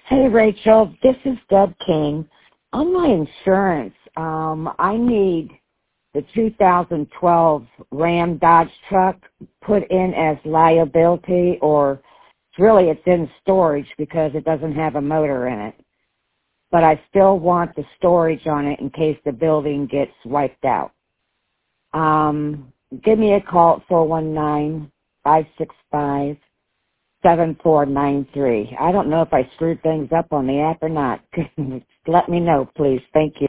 Hey, Rachel, this is Deb King. On my insurance, I need the 2012 Ram Dodge truck put in as liability, or really it's in storage because it doesn't have a motor in it. But I still want the storage on it in case the building gets wiped out. Give me a call at 419-565-7493. I don't know if I screwed things up on the app or not. Let me know, please. Thank you.